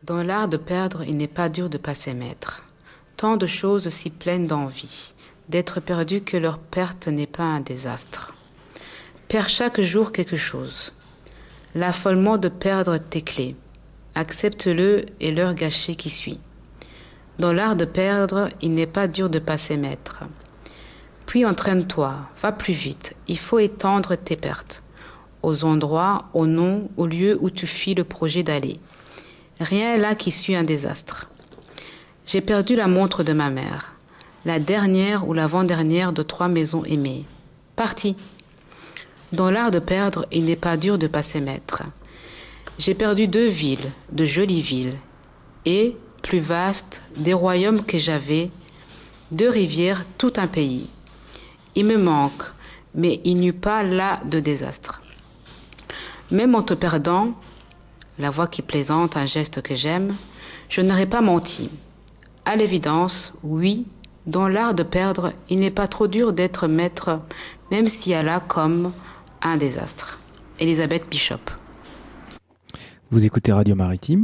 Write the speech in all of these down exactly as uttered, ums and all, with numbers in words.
Dans l'art de perdre, il n'est pas dur de passer maître. Tant de choses si pleines d'envie, d'être perdu que leur perte n'est pas un désastre. Perds chaque jour quelque chose. L'affolement de perdre tes clés. Accepte-le et l'heure gâchée qui suit. Dans l'art de perdre, il n'est pas dur de passer maître. Puis entraîne-toi, va plus vite, il faut étendre tes pertes. Aux endroits, aux noms, aux lieux où tu fuis le projet d'aller. Rien là qui suit un désastre. J'ai perdu la montre de ma mère, la dernière ou l'avant-dernière de trois maisons aimées. Parti. Dans l'art de perdre, il n'est pas dur de passer maître. J'ai perdu deux villes, de jolies villes, et, plus vastes, des royaumes que j'avais, deux rivières, tout un pays. Il me manque, mais il n'y eut pas là de désastre. Même en te perdant, la voix qui plaisante, un geste que j'aime, je n'aurais pas menti. À l'évidence, oui, dans l'art de perdre, il n'est pas trop dur d'être maître, même s'il y a là comme un désastre. Elisabeth Bishop. Vous écoutez Radio Maritime.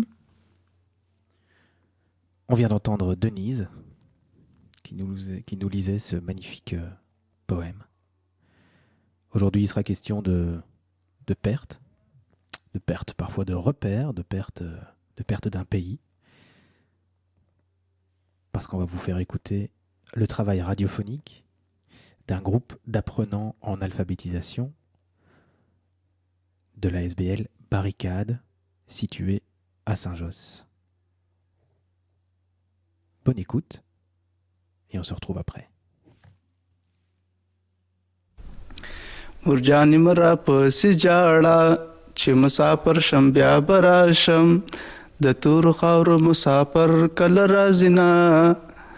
On vient d'entendre Denise, qui nous, qui nous lisait ce magnifique euh, poème. Aujourd'hui, il sera question de, de perte, de perte parfois de repères, de perte, de perte d'un pays. Parce qu'on va vous faire écouter le travail radiophonique d'un groupe d'apprenants en alphabétisation de l'A S B L Barricade, situé à Saint-Josse. Bonne écoute et on se retrouve après. مرجانی مرا پسی جاړه چې مسافر شم بیا براشم د تور خاور مسافر کله رازینا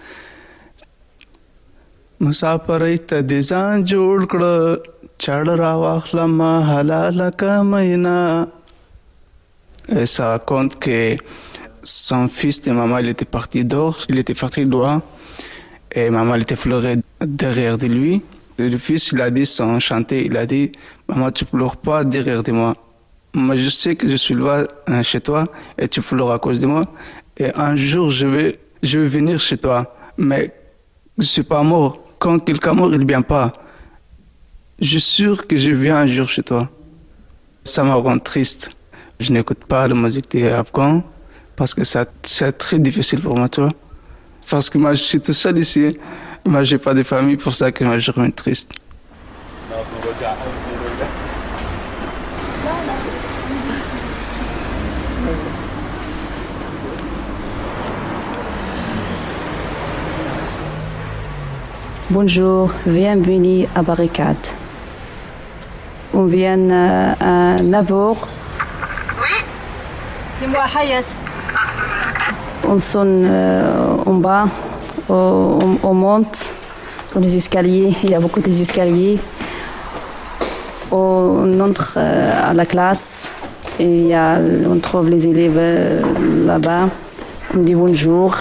مسافر ایت د ځان جوړ کړه چاړ را واخلم حلاله کمینا. Et ça raconte que son fils de maman, il était parti dehors, il était parti loin, et maman, elle était pleurée derrière de lui. Et le fils, il a dit, sans chanter, il a dit, maman, tu pleures pas derrière de moi. Moi, je sais que je suis loin chez toi, et tu pleures à cause de moi. Et un jour, je vais, je vais venir chez toi, mais je suis pas mort. Quand quelqu'un mort, il vient pas. Je suis sûr que je viens un jour chez toi. Ça me rend triste. Je n'écoute pas la musique des Afghans parce que ça, c'est très difficile pour moi, tu vois. Parce que moi, je suis tout seul ici. Moi, j'ai pas de famille, pour ça que moi, je suis triste. Bonjour, bienvenue à Barricade. On vient à Navour. C'est moi, Hayat. On sonne euh, en bas, on, on monte dans les escaliers, il y a beaucoup d'escaliers. On entre euh, à la classe et il y a, on trouve les élèves euh, là-bas. On dit bonjour.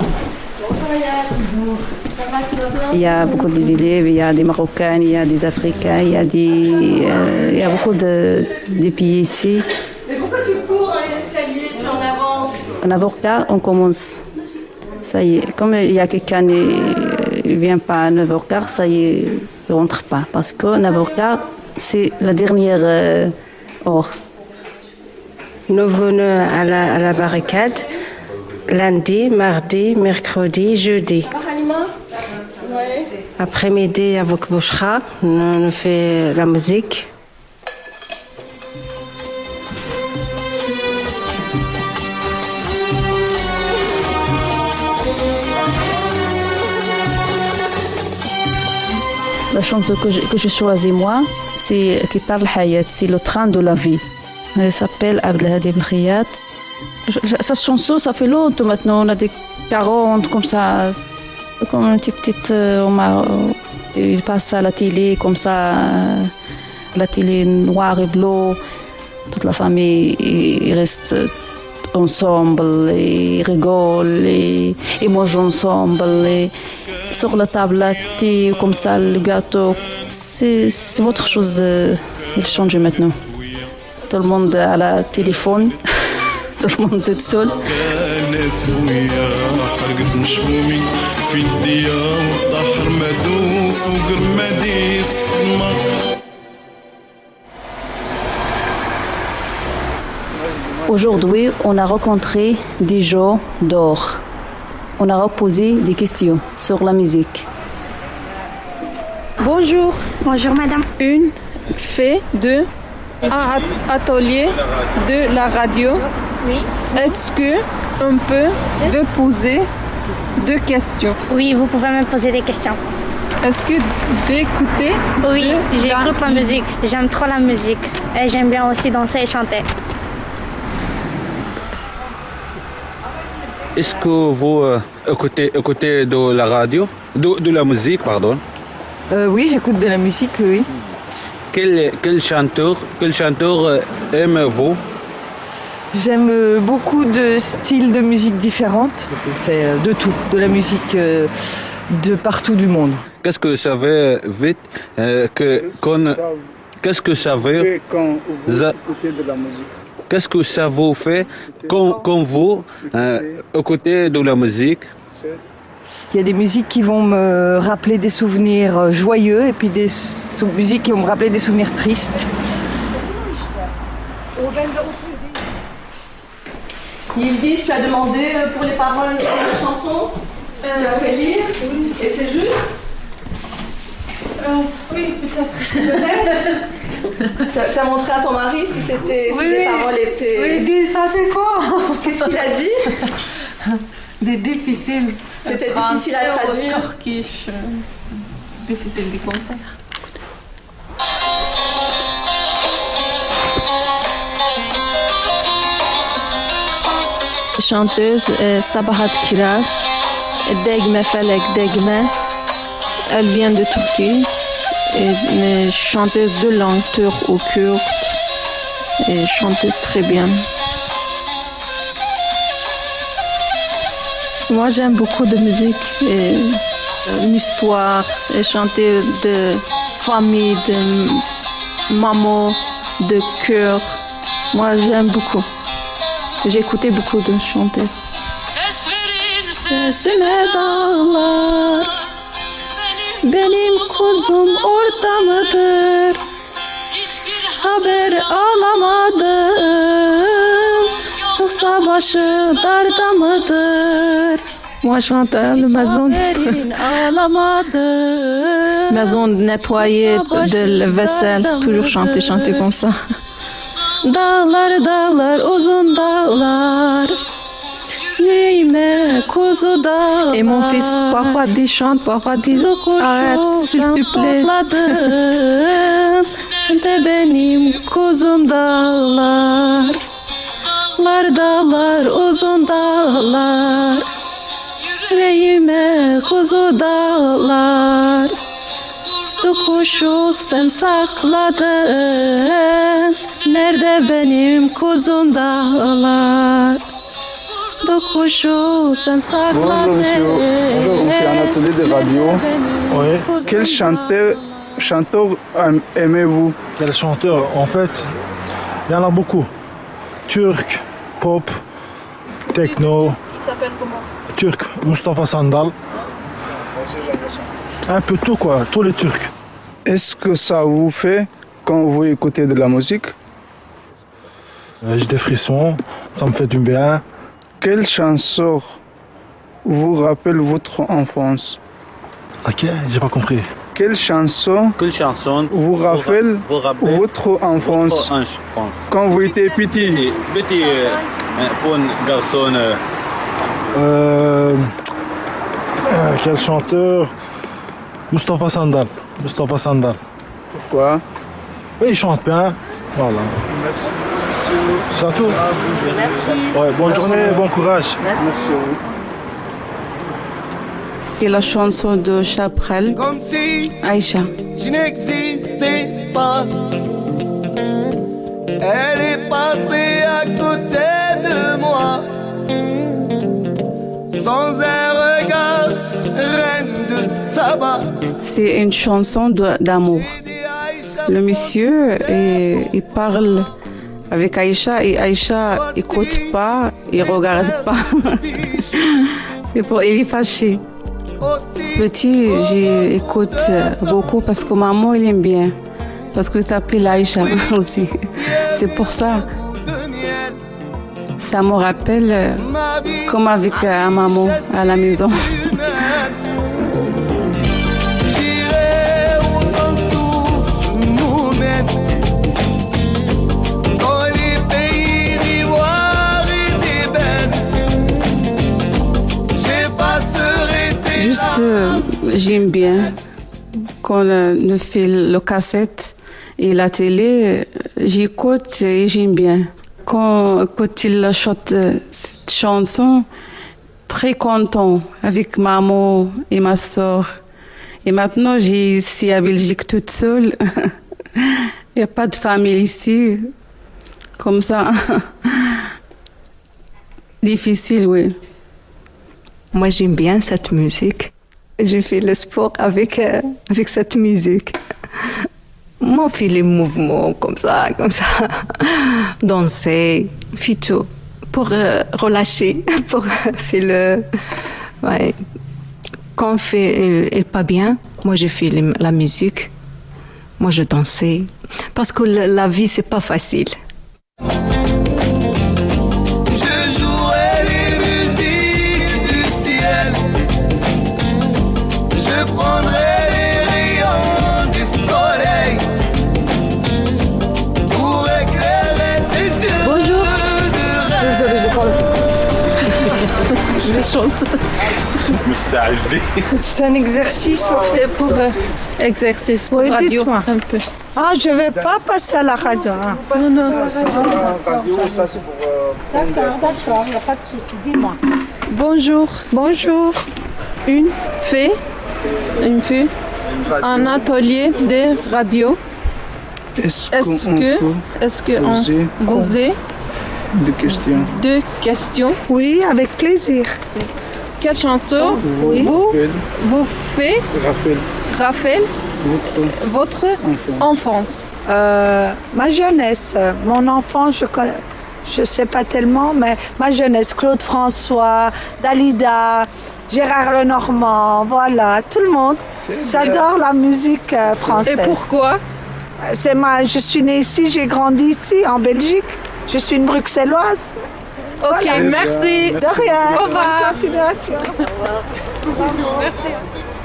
Il y a beaucoup d'élèves, il y a des Marocains, il y a des Africains, il y a, des, euh, il y a beaucoup de, de pays ici. En avocat, on commence. Ça y est, comme il y a quelqu'un qui ne vient pas à neuf heures quinze, ça y est, il ne rentre pas. Parce qu'en avocat, c'est la dernière euh, heure. Nous venons à la, à la barricade lundi, mardi, mercredi, jeudi. Après-midi, avec Bouchra, on fait la musique. La chanson que j'ai que choisie moi, c'est Kitar al-Hayat, c'est le train de la vie. Elle s'appelle Abdelhadi Belkhiyat. Cette chanson, ça fait longtemps maintenant, on a des quarante comme ça, comme une petite, petite euh, on m'a, il passe à la télé comme ça, euh, la télé noire et bleue, toute la famille il reste ensemble, et rigole, et, et mange ensemble. Et, sur la table, la thé, comme ça, le gâteau, c'est, c'est autre chose. Euh, il change maintenant. Tout le monde a le téléphone. tout le monde toute seule. Aujourd'hui, on a rencontré des gens d'or. On a posé des questions sur la musique. Bonjour. Bonjour madame. Une fait de un atelier de la radio. Oui. Est-ce que on peut vous poser deux questions? Oui, vous pouvez me poser des questions. Est-ce que d'écouter? Oui, j'écoute la musique. J'aime trop la musique. Et j'aime bien aussi danser et chanter. Est-ce que vous euh, écoutez, écoutez de la radio, de, de la musique, pardon? Euh, oui, j'écoute de la musique, oui. Quel, quel chanteur, quel chanteur euh, aimez-vous? J'aime euh, beaucoup de styles de musique différentes. C'est euh, de tout, de la musique euh, de partout du monde. Qu'est-ce que ça veut vite euh, que qu'on, qu'est-ce que ça veut quand vous écoutez de la musique? Qu'est-ce que ça vous fait quand, quand vous euh, écoutez de la musique? Il y a des musiques qui vont me rappeler des souvenirs joyeux et puis des sou- musiques qui vont me rappeler des souvenirs tristes. Yildiz, tu as demandé pour les paroles de la chanson, tu as fait lire, et c'est juste? Euh, oui, peut-être. Tu as montré à ton mari si, c'était, si oui, les oui. paroles étaient... Oui, dis, ça c'est quoi? Qu'est-ce qu'il a dit? Des difficiles. C'était difficile à traduire. Turkish. euh, Difficile de comme ça. Chanteuse euh, Sabahat Kiraz, Degme Felek Degme. Elle vient de Turquie. Et une chanteuse de langue turque ou kurde. Et chante très bien. Moi, j'aime beaucoup de musique, et une histoire, et chanter de famille, de maman, de cœur. Moi, j'aime beaucoup. J'ai écouté beaucoup de chanteuses. Sesime dağlar, benim kuzum orada mıdır? Haber alamadım. Kısa başı darda mıdır? Moi, je chante la maison, maison nettoyée de la vaisselle. Toujours chanter, chanter comme ça. Dağlar dağlar uzun dağlar, yüreğime kuzu dağlar. Et mon fils parfois dit chante, parfois dit arrête s'il te plaît. De benim kuzum dağlar. Dağlar dağlar uzun dağlar, yüreğime kuzu dağlar. Kuşu sen sakladın, nerede benim kuzum dağlar? Kuşu sen sakladın. Bonjour monsieur, bonjour, on fait un atelier de radio. Oui. Quel chanteur, chanteur aimez-vous? Quel chanteur? En fait, il y en a beaucoup. Turc, pop, techno. Il s'appelle comment? Turc, Mustafa Sandal. Un peu tout quoi, tous les Turcs. Est-ce que ça vous fait quand vous écoutez de la musique? Euh, J'ai des frissons, ça me fait du bien. Quelle chanson vous rappelle votre enfance? Ok, j'ai pas compris. Quelle chanson Quelle chanson vous rappelle vous rappelle votre enfance votre enfance? quand vous étiez petit? Petit, petit euh, fun garçon. euh, Euh, euh, quel chanteur? Mustafa Sandal. Mustafa Sandal. Pourquoi? Oui, il chante bien. Voilà. Merci. Ce sera tout. Merci. Ouais, bonne Merci. journée, bon courage. Merci à vous. C'est la chanson de Chaprel, Comme si Aïcha. je n'existais pas. Elle est passée à côté de moi. Sans un regard, reine de Saba. C'est une chanson de- d'amour. Le monsieur, il, il parle avec Aïcha et Aïcha écoute pas, il regarde pas. C'est pour, il est fâché. Petit, j'écoute beaucoup parce que maman, il aime bien. Parce que ça s'appelle Aïcha aussi. C'est pour ça. Ça me rappelle comme avec euh, maman à la maison. Juste, euh, j'aime bien quand euh, on fait le cassette et la télé, j'écoute et j'aime bien. Quand, quand il chante cette chanson, très content avec maman et ma soeur. Et maintenant, j'ai ici à Belgique toute seule. Il n'y a pas de famille ici. Comme ça. Difficile, oui. Moi, j'aime bien cette musique. Je fais le sport avec, euh, avec cette musique. Moi, je fais les mouvements comme ça, comme ça. Danser, fais tout. Pour euh, relâcher, pour faire le... Ouais. Quand on fait il, il pas bien, moi, je fais les, la musique. Moi, je dansais. Parce que la, la vie, c'est pas facile. Je chante. C'est un exercice en fait. Pour euh, exercice pour oui, radio dites-moi. un peu. Ah, je vais pas passer à la radio. Hein. Non, non. D'accord, d'accord, il n'y a pas de souci. Dis-moi. Bonjour. Bonjour. Une fée, une fée, un atelier de radio. Est-ce, Est-ce qu'on que, peut est-ce que poser on vous est deux questions? deux questions? Oui, avec plaisir. Quelle chanson Oui. vous, vous fait Raphaël, Raphaël votre votre enfance. enfance? Euh, ma jeunesse, mon enfant, je connais, je sais pas tellement, mais ma jeunesse, Claude François, Dalida, Gérard Lenormand, voilà, tout le monde. J'adore la musique euh, française. Et pourquoi? C'est ma, je suis née ici, j'ai grandi ici, en Belgique. Je suis une bruxelloise. Ok, voilà. merci. De rien. Au revoir. Bonne continuation. Merci.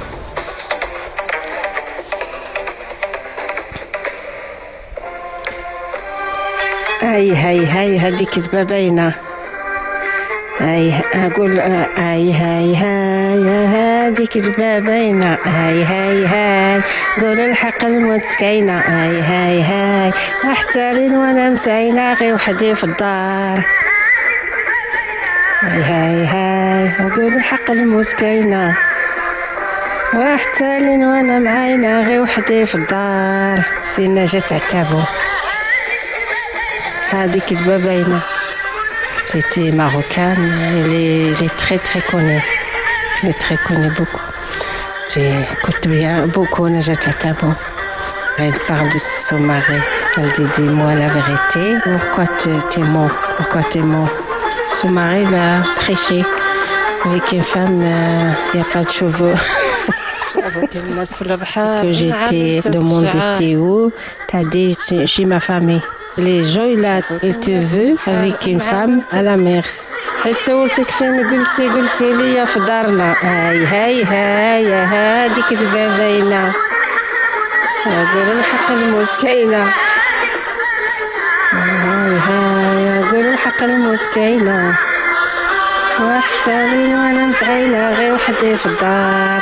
هاي هاي هاي هذيك دبابينا هاي أقول هاي هاي هاي هذيك دبابينا هاي هاي هاي قول الحق المتكينة هاي هاي هاي أحتالين وأنا مسعينة غي وحدي في الدار هاي هاي هاي أقول الحق المتكينة واحتالين وأنا معاينة غي وحدي في الدار سينا جات عتابو هذيك دبابينا. C'était marocaine, elle est, elle est très très connue. Elle est très connue beaucoup. J'écoute bien beaucoup Najat Tabo. Elle parle de son mari. Elle dit dis-moi la vérité. Pourquoi t'es mort? Pourquoi t'es mort? Son mari l'a triché. Avec une femme, il n'y a pas de cheveux. Que j'étais demandé t'es où? T'as dit chez ma famille. Les gens, ils te veulent avec une femme à la mer. حيت سولتك فين قلتي قلتي لي في دارنا هاي هاي هاي هاديك دبابينا قول الحق الموت كاينه هاي هاي قول الحق الموت كاينه واحتالين وانا مسعينه غير وحدي في الدار.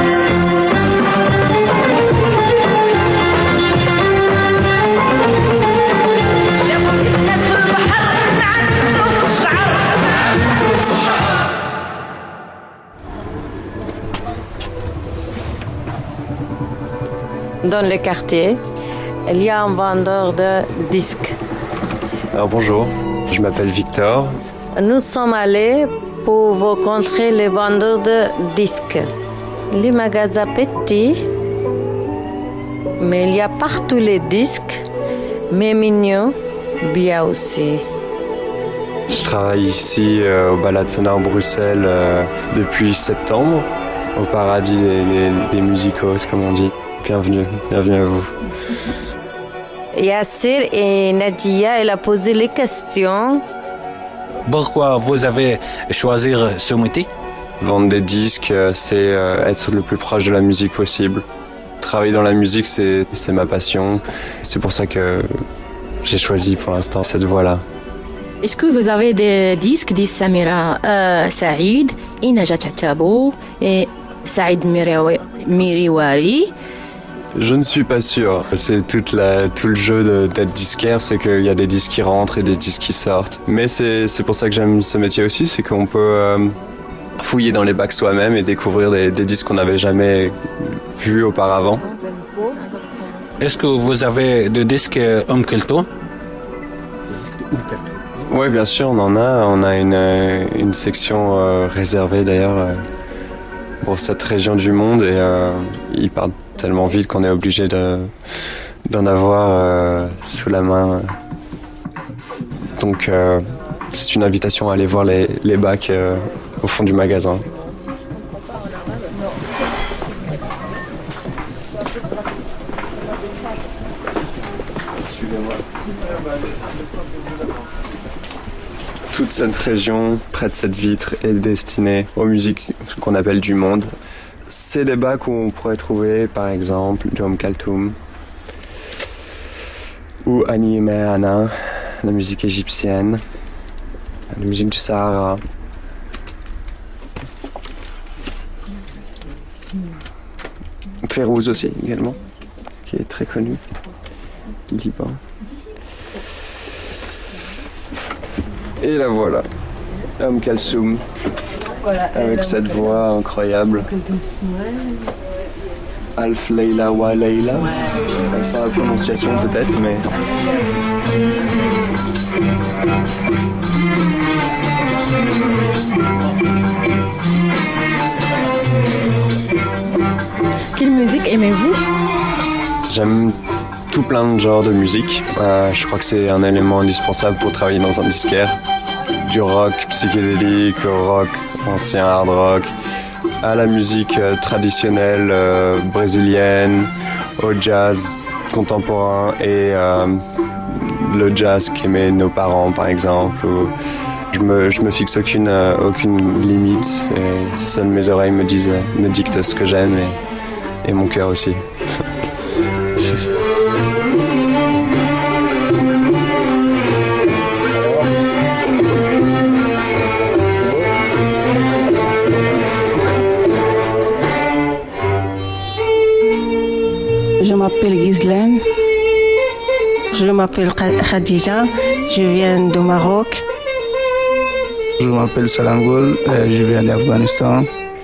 Dans le quartier, il y a un vendeur de disques. Alors bonjour, je m'appelle Victor. Nous sommes allés pour rencontrer les vendeurs de disques. Les magasins petits, mais il y a partout les disques, mais mignons, bien aussi. Je travaille ici euh, au Balade Sonore Bruxelles euh, depuis septembre, au paradis des, des, des musicos, comme on dit. Bienvenue, bienvenue à vous. Yassir et Nadia, elle a posé les questions. Pourquoi vous avez choisi ce métier? Vendre des disques, c'est euh, être le plus proche de la musique possible. Travailler dans la musique, c'est, c'est ma passion. C'est pour ça que j'ai choisi pour l'instant cette voie-là. Est-ce que vous avez des disques de Samira euh, Saïd, Najat Tabou et Saïd Miriwari? Je ne suis pas sûr. C'est toute la, tout le jeu de, d'être disquaire, c'est qu'il y a des disques qui rentrent et des disques qui sortent. Mais c'est, c'est pour ça que j'aime ce métier aussi, c'est qu'on peut euh, fouiller dans les bacs soi-même et découvrir des, des disques qu'on n'avait jamais vus auparavant. Est-ce que vous avez des disques Umm Kulthum? Oui, bien sûr, on en a. On a une, une section euh, réservée d'ailleurs euh, pour cette région du monde et euh, ils partent tellement vite qu'on est obligé de, d'en avoir euh, sous la main. Donc euh, c'est une invitation à aller voir les, les bacs euh, au fond du magasin. Toute cette région, près de cette vitre, est destinée aux musiques qu'on appelle du monde. C'est des bacs où on pourrait trouver, par exemple, du Umm Kulthum ou Annie Mehana, la musique égyptienne, la musique du Sahara. Férouz aussi, également, qui est très connu, Liban. Et la voilà, Umm Kulthum, avec cette voix incroyable. Alf Leila wa Leila, enfin la prononciation peut-être, mais... Quelle musique aimez-vous? J'aime tout plein de genres de musique. Euh, je crois que c'est un élément indispensable pour travailler dans un disquaire. Du rock psychédélique, au rock ancien hard rock, à la musique euh, traditionnelle euh, brésilienne, au jazz contemporain et euh, le jazz qu'aimaient nos parents par exemple. Où je me, je me fixe aucune, euh, aucune limite et seules mes oreilles me disent, me dictent ce que j'aime et, et mon cœur aussi. Je m'appelle Ghislaine. Je m'appelle Khadija, je viens du Maroc. Je m'appelle Salamgoul, je viens d'Afghanistan.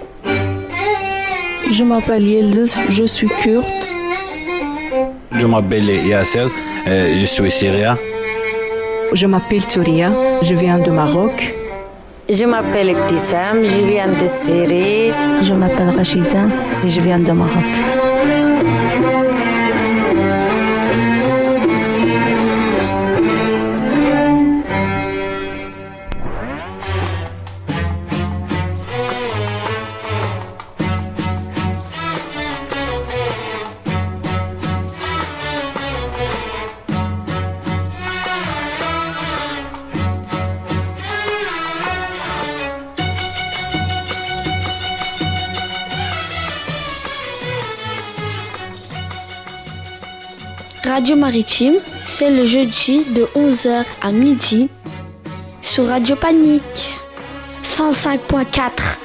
Je m'appelle Yildiz, je suis kurde. Je m'appelle Yasser, je suis syrien. Je m'appelle Touria, je viens du Maroc. Je m'appelle Ibtissam, je viens de Syrie. Je m'appelle Rachida et je viens du Maroc. Radio Maritime, c'est le jeudi de onze heures à midi sur Radio Panique cent cinq point quatre.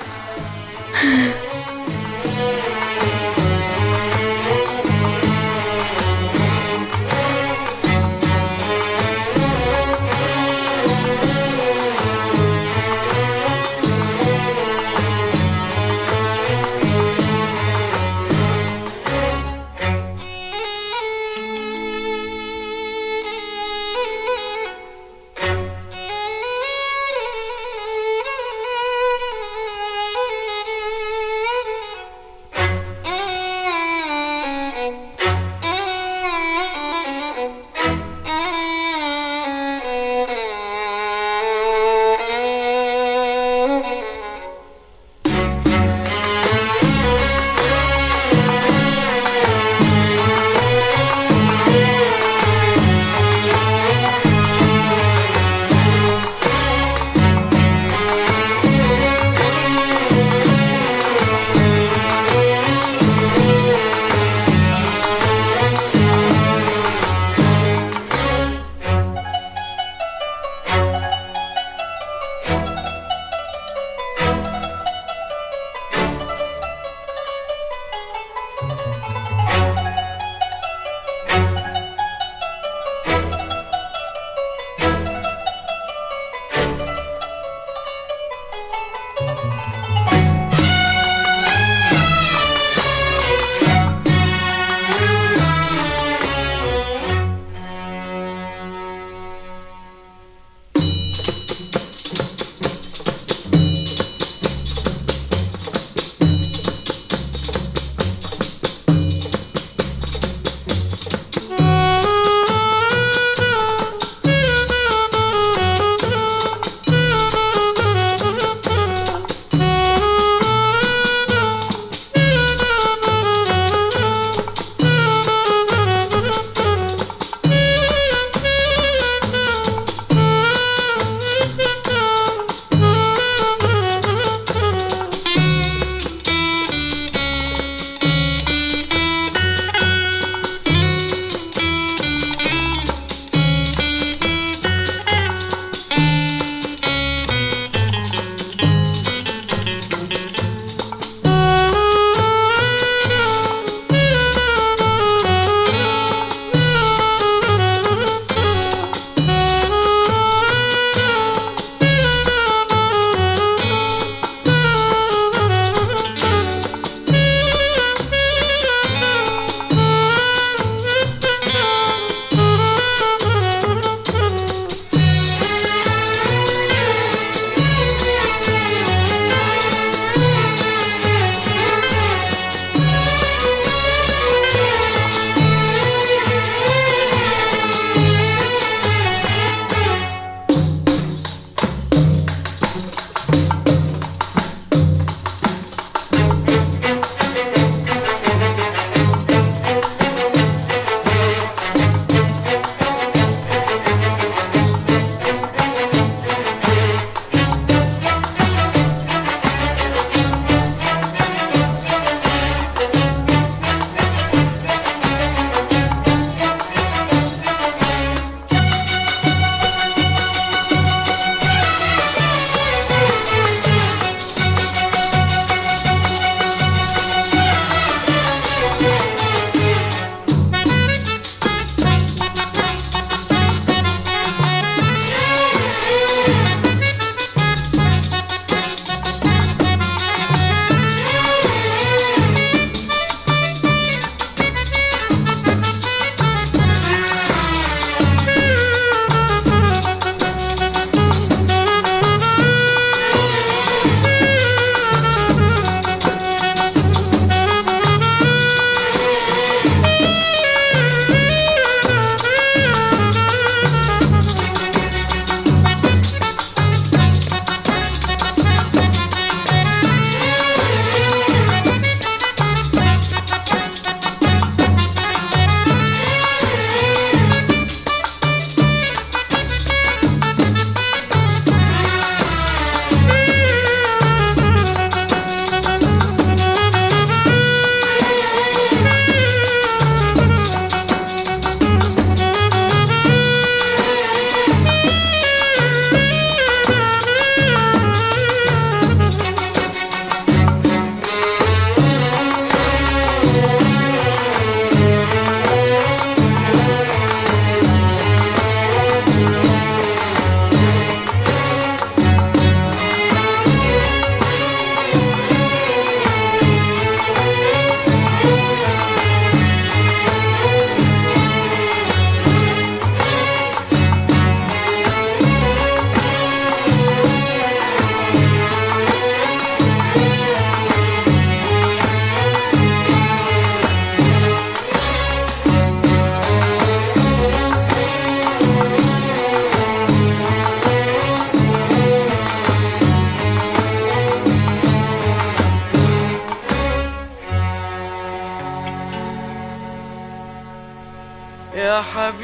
يا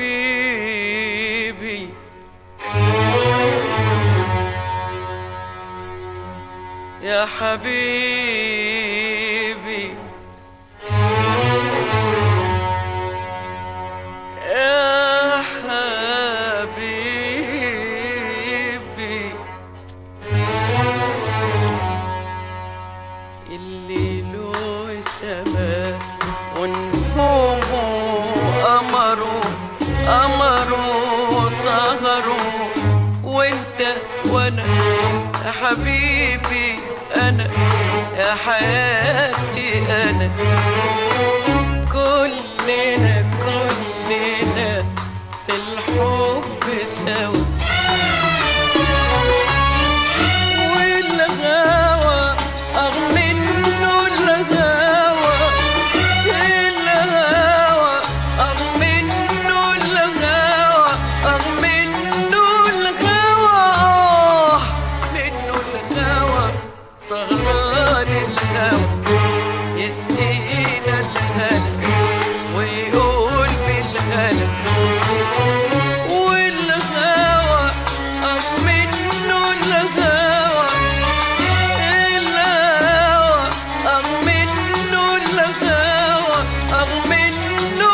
حبيبي يا حبيبي يا حبيبي الليل والسماء ونجومه قمره قمره صغره وانت وانا يا حبيبي انا يا حياتي انا كلنا كلنا في الحب سوا والغاوى أغمنه الغاوى الغاوى أغمنه الغاوى أغمنه الغاوى منه الغاوى صغران الهوى يسقينا الهنا ويقول بالهنا والغاوى أغمنه الغاوى الهوى أغمنه الغاوى أغمنه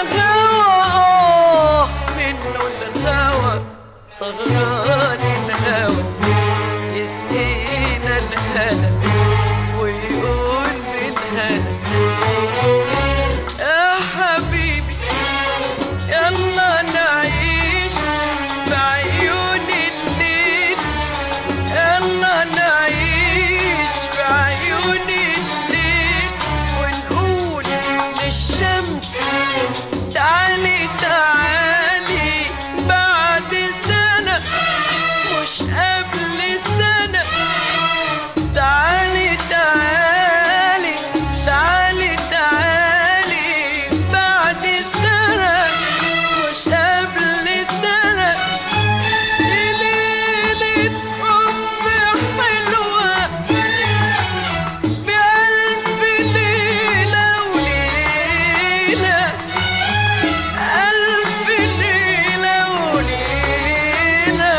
الغاوى منه الغاوى صغران الهوى يسقينا الهنا ويقول بالهنا يا حبيبي يلا نعيش بعيون الليل يلا نعيش بعيون الليل ونقول للشمس تعالي تعالي بعد سنة مش قبل سنة تعالي تعالي تعالي تعالي بعد سنة مش قبل سنة ليلة حب حلوة بألف ليلة وليلة ألف ليلة وليلة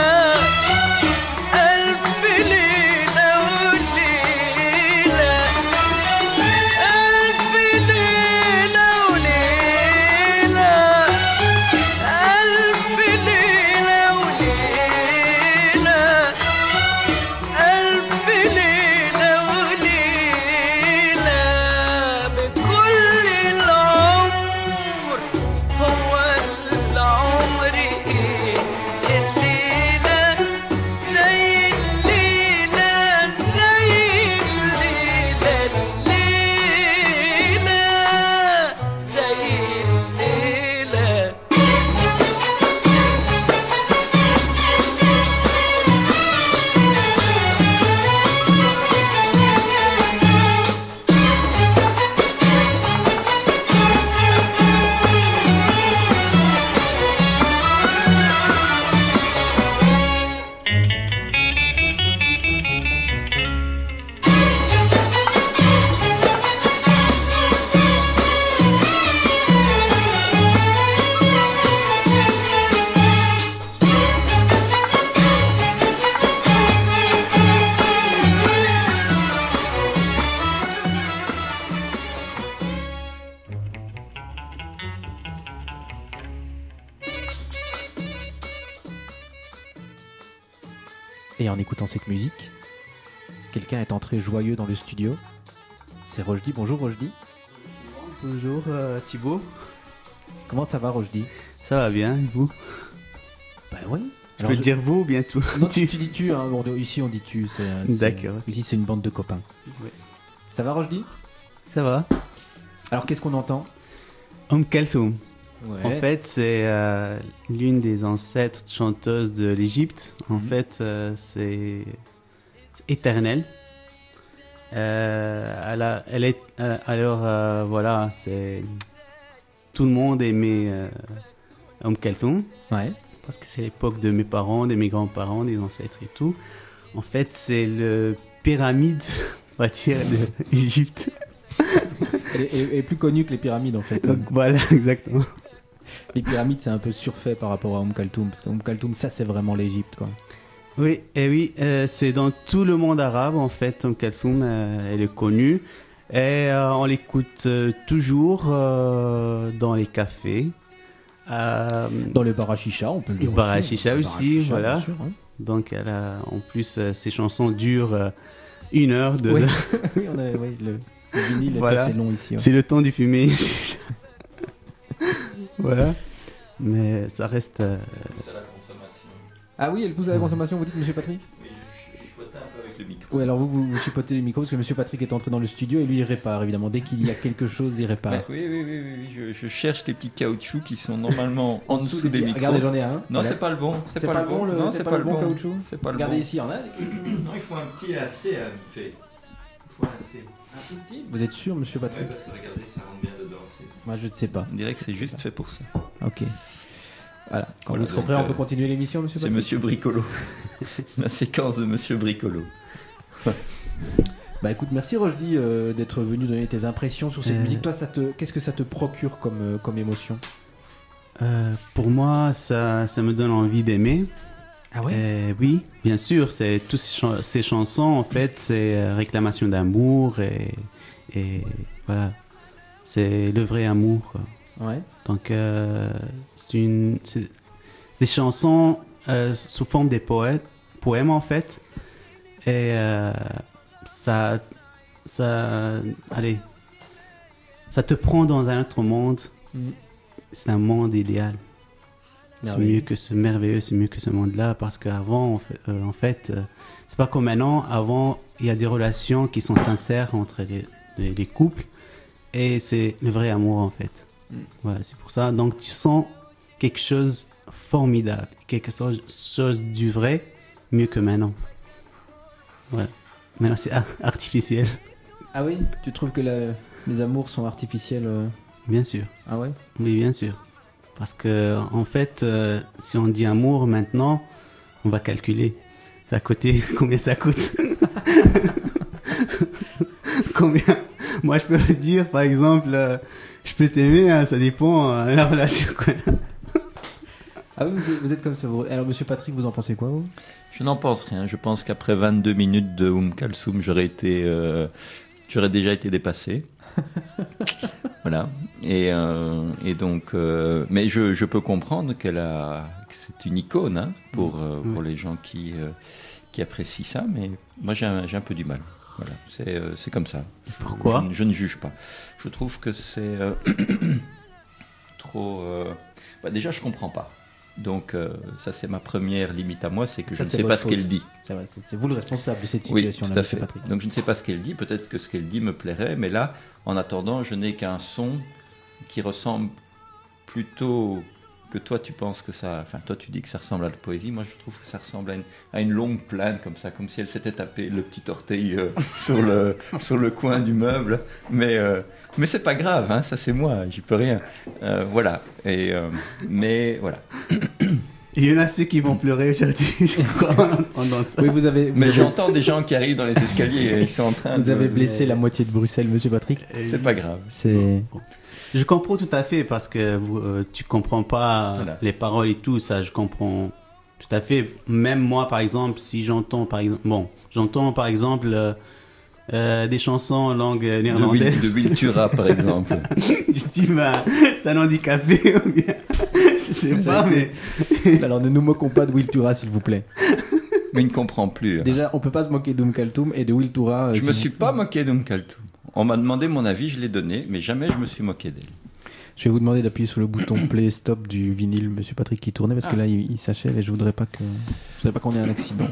ألف ليلة وليلة ألف ليلة وليلة ألف ليلة وليلة ألف ليلة وليلة بكل العمر هو العمر إيه الليلة زي الليلة زي الليلة الليلة زي الليلة Et en écoutant cette musique, quelqu'un est entré joyeux dans le studio. C'est Rojdi. Bonjour Rojdi. Bonjour euh, Thibaut. Comment ça va Rojdi? Ça va bien, et vous? Bah oui. Je peux je... dire vous ou bien tout? Non, tu dis tu, hein. Bon, ici on dit tu. C'est, c'est... D'accord. Ici c'est une bande de copains. Oui. Ça va Rojdi? Ça va. Alors qu'est-ce qu'on entend? Om Kalthoum. Ouais. En fait, c'est euh, l'une des ancêtres chanteuses de l'Égypte. En mmh. fait, euh, c'est... c'est éternel. Euh, elle, a, elle est euh, alors euh, voilà, c'est tout le monde aimait euh, Om Kalthoum. Ouais. Parce que c'est l'époque de mes parents, de mes grands-parents, des ancêtres et tout. En fait, c'est le pyramide, on va dire, de l'Égypte. Elle est, elle est plus connue que les pyramides en fait. Donc, voilà, exactement. Les pyramides, c'est un peu surfait par rapport à Oum Kalthoum, parce que Oum Kalthoum, ça, c'est vraiment l'Égypte, quoi. Oui, et oui, euh, c'est dans tout le monde arabe, en fait, Oum Kalthoum, euh, elle est connue. Et euh, on l'écoute euh, toujours euh, dans les cafés. Euh, dans les bar à chicha, on peut le dire. Les bar à aussi, chicha les aussi, bar à chicha, voilà. bien sûr, hein. Donc, elle a, en plus, euh, ses chansons durent euh, une heure, deux oui. heures. Oui, on a, oui, le, le vinyle voilà. est assez long ici. Ouais. C'est le temps du fumer. Voilà. Mais ça reste. Euh... pousse à la consommation. Ah oui, elle pousse à la consommation, vous dites, monsieur Patrick? Oui, je, je chipotais un peu avec le micro. Oui, alors vous, vous, vous chipotez le micro parce que monsieur Patrick est entré dans le studio et lui il répare, évidemment. Dès qu'il y a quelque chose, il répare. Bah, oui, oui, oui, oui, oui. Je, je cherche les petits caoutchoucs qui sont normalement en dessous des micros. Regardez, j'en ai un. Non, voilà. c'est pas le bon. C'est, c'est pas, pas le bon. Le, non, c'est, c'est pas, pas le bon, bon caoutchouc. C'est pas Regardez le bon. ici, il y en a. Non, il faut un petit lacet à me faire. Il faut un lacet. Un tout petit. Vous êtes sûr, monsieur Patrick? Oui, parce que regardez, ça rentre bien dedans. C'est, c'est... Moi, je ne sais pas. On dirait que c'est juste fait pour ça. Ok. Voilà. Quand voilà, vous serez prêt, euh, on peut continuer l'émission, monsieur C'est Patrick? monsieur Bricolo. La séquence de monsieur Bricolo. Bah écoute, merci Rochdi euh, d'être venu donner tes impressions sur cette euh... musique. Toi, ça te, qu'est-ce que ça te procure comme, euh, comme émotion? euh, Pour moi, ça, ça me donne envie d'aimer. Ah ouais? euh, Oui, bien sûr. C'est, toutes ces, ch- ces chansons, en fait, c'est euh, réclamation d'amour et, et voilà. C'est le vrai amour, quoi. Ouais. Donc, euh, c'est une, c'est des chansons euh, sous forme des poètes, poèmes en fait, et euh, ça, ça, allez, ça te prend dans un autre monde. Mm. C'est un monde idéal. C'est mieux que ce merveilleux, c'est mieux que ce monde-là, parce qu'avant, en fait, euh, en fait euh, c'est pas comme maintenant. Avant, il y a des relations qui sont sincères entre les, les, les couples, et c'est le vrai amour en fait. Voilà, c'est pour ça. Donc, tu sens quelque chose formidable, quelque chose, chose du vrai, mieux que maintenant. Voilà. Maintenant, c'est artificiel. Ah oui? Tu trouves que la, les amours sont artificiels euh... Bien sûr. Ah ouais? Oui, bien sûr. Parce que, en fait, euh, si on dit amour maintenant, on va calculer à côté combien ça coûte. Combien? Moi, je peux dire, par exemple. Euh, Je peux t'aimer, hein, ça dépend de euh, la relation. Quoi. Ah oui, vous, vous êtes comme ça. Vous... Alors, monsieur Patrick, vous en pensez quoi, vous? Je n'en pense rien. Je pense qu'après vingt-deux minutes de Oum Kalthoum, j'aurais, été, euh, j'aurais déjà été dépassé. Voilà. Et, euh, et donc, euh, mais je, je peux comprendre qu'elle a, que c'est une icône hein, pour, euh, pour oui. les gens qui, euh, qui apprécient ça, mais moi, j'ai un, j'ai un peu du mal. Voilà, c'est, euh, c'est comme ça. Pourquoi? je, je ne juge pas. Je trouve que c'est euh, trop... Euh... Bah déjà, je ne comprends pas. Donc, euh, ça, c'est ma première limite à moi, c'est que ça, je ne sais pas ce qu'elle dit. C'est vrai, c'est, c'est vous le responsable de cette situation-là, oui, tout à fait. Patrick. Donc, je ne sais pas ce qu'elle dit. Peut-être que ce qu'elle dit me plairait, mais là, en attendant, je n'ai qu'un son qui ressemble plutôt... que toi tu penses que ça, enfin toi tu dis que ça ressemble à la poésie, moi je trouve que ça ressemble à une, à une longue plainte comme ça, comme si elle s'était tapé le petit orteil euh, sur le sur le coin du meuble, mais euh, mais c'est pas grave, hein, ça c'est moi, j'y peux rien, euh, voilà. Et euh, mais voilà. Il y en a ceux qui vont pleurer aujourd'hui en dansant. Oui, vous avez. Vous mais avez... j'entends des gens qui arrivent dans les escaliers, et ils sont en train. Vous de... avez blessé la moitié de Bruxelles, monsieur Patrick. Et c'est pas grave. C'est. Je comprends tout à fait parce que vous, euh, tu comprends pas voilà. les paroles et tout ça. Je comprends tout à fait. Même moi, par exemple, si j'entends par exemple, bon, j'entends par exemple euh, euh, des chansons en langue néerlandaise de Wiltura, par exemple. Je dis bah, c'est un handicapé ou bien je sais pas, mais alors ne nous moquons pas de Wiltura, s'il vous plaît. Mais il ne comprend plus. Hein. Déjà, on peut pas se moquer d'Oum Kalthoum et de Wiltura. Euh, je me suis vous... pas moqué d'Oum Kalthoum. On m'a demandé mon avis, je l'ai donné, mais jamais je me suis moqué d'elle. Je vais vous demander d'appuyer sur le bouton play stop du vinyle, monsieur Patrick, qui tournait, parce ah. que là, il, il s'achève et je voudrais pas que, je voudrais pas qu'on ait un accident.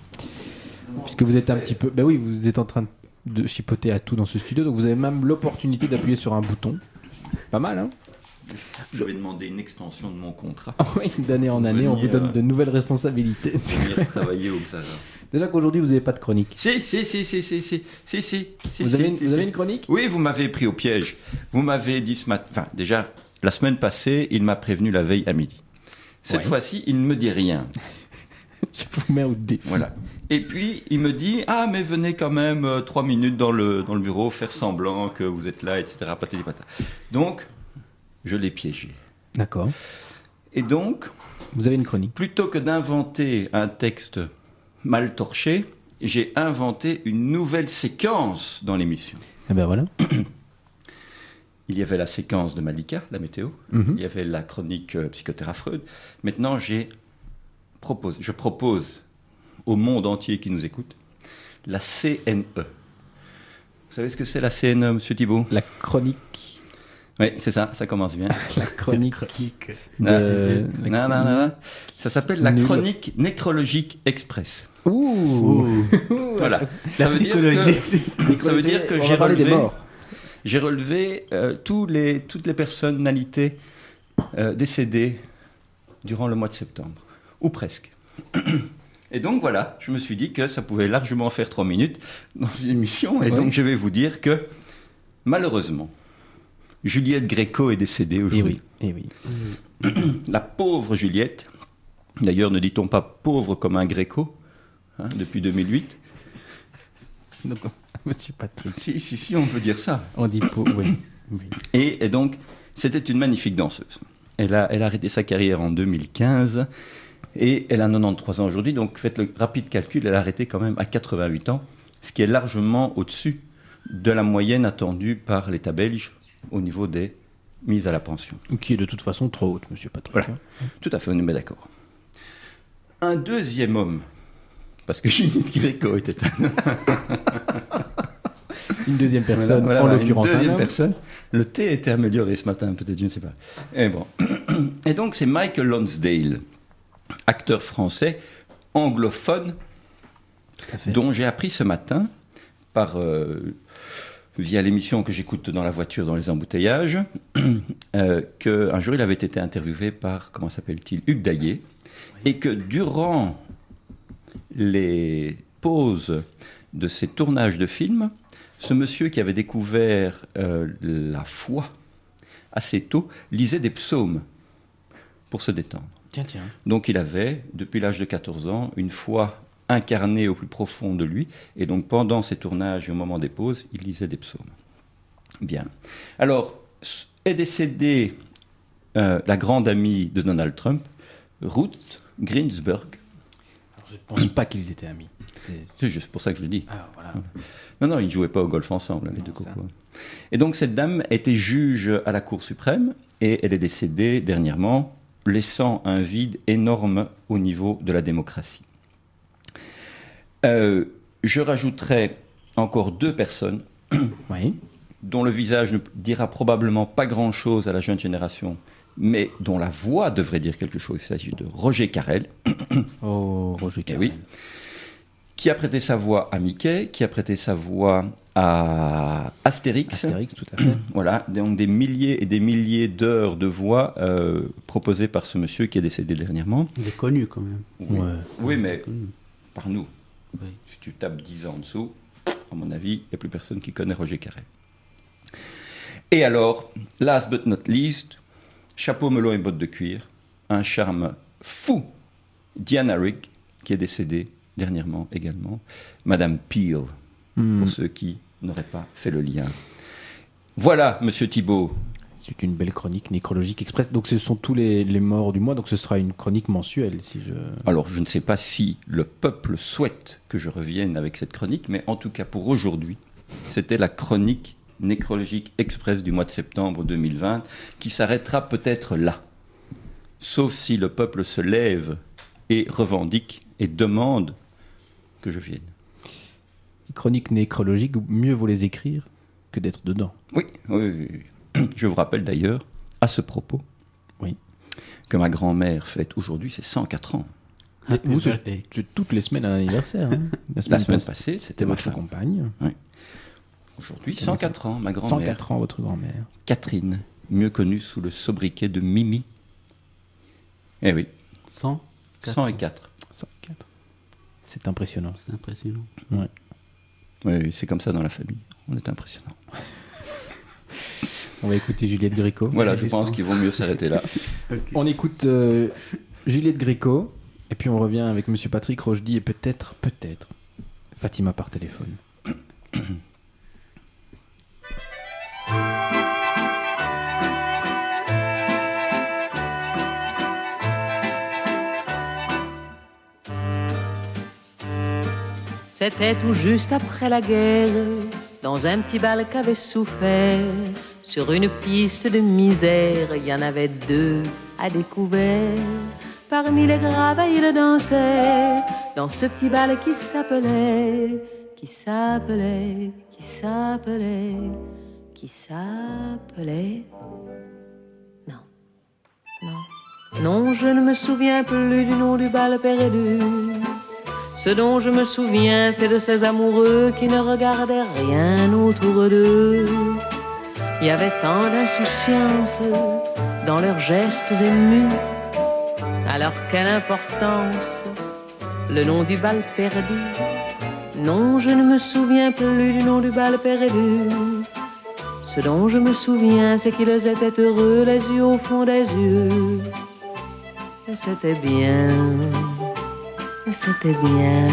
Puisque vous êtes un petit peu, ben oui, vous êtes en train de chipoter à tout dans ce studio, donc vous avez même l'opportunité d'appuyer sur un bouton. Pas mal, hein? Je vais demander une extension de mon contrat. Oui, d'année en année, on vous donne de nouvelles responsabilités. Venir travailler au Xara. Déjà qu'aujourd'hui, vous n'avez pas de chronique. Si, si, si, si, si, si, si, si. Vous, si, avez, si, une, si, vous si. avez une chronique? Oui, vous m'avez pris au piège. Vous m'avez dit ce matin... Enfin, déjà, la semaine passée, il m'a prévenu la veille à midi. Cette ouais. fois-ci, il ne me dit rien. Je vous mets au défi. Voilà. Et puis, il me dit « Ah, mais venez quand même euh, trois minutes dans le, dans le bureau, faire semblant que vous êtes là, et cetera » patati patata. Donc, je l'ai piégé. D'accord. Et donc, vous avez une chronique. Plutôt que d'inventer un texte mal torché, j'ai inventé une nouvelle séquence dans l'émission. Eh ben voilà. Il y avait la séquence de Malika, la météo. Mm-hmm. Il y avait la chronique euh, psychothérapeute. Maintenant, j'ai propose, je propose au monde entier qui nous écoute la C N E. Vous savez ce que c'est la C N E, Monsieur Thibault? La chronique. Oui, c'est ça, ça commence bien. La chronique. de... de... Non, non, non, non. Ça s'appelle la chronique nécrologique express. Ouh, Ouh. Voilà. La ça veut psychologie. Dire que, ça veut dire que On j'ai va parler relevé, des morts. J'ai relevé euh, tous les, toutes les personnalités euh, décédées durant le mois de septembre, ou presque. Et donc voilà, je me suis dit que ça pouvait largement faire trois minutes dans une émission, et ouais. donc je vais vous dire que, malheureusement, Juliette Gréco est décédée aujourd'hui. Eh oui, eh oui. La pauvre Juliette, d'ailleurs ne dit-on pas pauvre comme un Gréco, hein, depuis deux mille huit. Donc, Monsieur Patrick. Si, si, si, on peut dire ça. On dit pauvre, oui. oui. Et, et donc, c'était une magnifique danseuse. Elle a, elle a arrêté sa carrière en deux mille quinze, et elle a quatre-vingt-treize ans aujourd'hui, donc faites le rapide calcul, elle a arrêté quand même à quatre-vingt-huit ans, ce qui est largement au-dessus de la moyenne attendue par l'État belge au niveau des mises à la pension. Qui est de toute façon trop haute, Monsieur Patrick. Voilà, tout à fait, on est d'accord. Un deuxième homme, parce que Juliette Gréco était un une deuxième personne, voilà, en voilà, l'occurrence une deuxième un personne. Le thé a été amélioré ce matin, peut-être, je ne sais pas. Et, bon. Et donc, c'est Michael Lonsdale, acteur français anglophone, dont j'ai appris ce matin, par, euh, via l'émission que j'écoute dans la voiture, dans les embouteillages, euh, qu'un jour, il avait été interviewé par, comment s'appelle-t-il, Hugues Daillé, et que durant les pauses de ces tournages de films, ce monsieur qui avait découvert euh, la foi assez tôt lisait des psaumes pour se détendre. Tiens, tiens. Donc il avait, depuis l'âge de quatorze ans, une foi incarnée au plus profond de lui, et donc pendant ces tournages et au moment des pauses, il lisait des psaumes. Bien. Alors, est décédée euh, la grande amie de Donald Trump, Ruth Ginsburg. Alors, je ne pense pas qu'ils étaient amis. C'est... c'est juste pour ça que je le dis. Ah, voilà. Non, non, ils ne jouaient pas au golf ensemble, les non, deux cocos. Et donc, cette dame était juge à la Cour suprême, et elle est décédée dernièrement, laissant un vide énorme au niveau de la démocratie. Euh, je rajouterai encore deux personnes, oui. dont le visage ne dira probablement pas grand-chose à la jeune génération, mais dont la voix devrait dire quelque chose. Il s'agit de Roger Carrel. Oh, Roger Carrel. Oui. Qui a prêté sa voix à Mickey, qui a prêté sa voix à Astérix. Astérix, tout à fait. Voilà, donc des milliers et des milliers d'heures de voix euh, proposées par ce monsieur qui est décédé dernièrement. Il est connu quand même. Oui, ouais. oui mais par nous. Oui. Si tu tapes dix ans en dessous, à mon avis, il n'y a plus personne qui connaît Roger Carrel. Et alors, last but not least, chapeau melon et bottes de cuir, un charme fou, Diana Rigg, qui est décédée dernièrement également, Madame Peel, mm. pour ceux qui n'auraient pas fait le lien. Voilà, Monsieur Thibault. C'est une belle chronique nécrologique express. Donc ce sont tous les, les morts du mois, donc ce sera une chronique mensuelle. Si je... Alors je ne sais pas si le peuple souhaite que je revienne avec cette chronique, mais en tout cas pour aujourd'hui, c'était la chronique nécrologique express du mois de septembre deux mille vingt, qui s'arrêtera peut-être là. Sauf si le peuple se lève et revendique et demande que je vienne. Les chroniques nécrologiques, mieux vaut les écrire que d'être dedans. Oui, oui, oui. Je vous rappelle d'ailleurs, à ce propos, oui. que ma grand-mère fête aujourd'hui ses cent quatre ans. Ah, vous, c'est, c'est toutes les semaines un anniversaire. Hein. La semaine, La semaine passée, c'était, c'était votre compagne. Oui. Aujourd'hui, cent quatre ans, ma grand-mère. cent quatre ans, votre grand-mère. Catherine, mieux connue sous le sobriquet de Mimi. Eh oui. cent cent quatre. cent quatre. C'est impressionnant. C'est impressionnant. Ouais. Oui, c'est comme ça dans la famille. On est impressionnant. On va écouter Juliette Gréco. Voilà, je pense qu'il vaut mieux s'arrêter là. Okay. On écoute euh, Juliette Gréco, et puis on revient avec Monsieur Patrick Rochdy et peut-être, peut-être, Fatima par téléphone. C'était tout juste après la guerre, dans un petit bal qu'avait souffert. Sur une piste de misère, il y en avait deux à découvert. Parmi les gravats, il dansait dans ce petit bal qui s'appelait, qui s'appelait, qui s'appelait, qui s'appelait. Non, non, non, je ne me souviens plus du nom du bal perdu. Ce dont je me souviens, c'est de ces amoureux qui ne regardaient rien autour d'eux. Il y avait tant d'insouciance dans leurs gestes émus. Alors quelle importance, le nom du bal perdu. Non, je ne me souviens plus du nom du bal perdu. Ce dont je me souviens, c'est qu'ils étaient heureux, les yeux au fond des yeux. Et c'était bien, et c'était bien.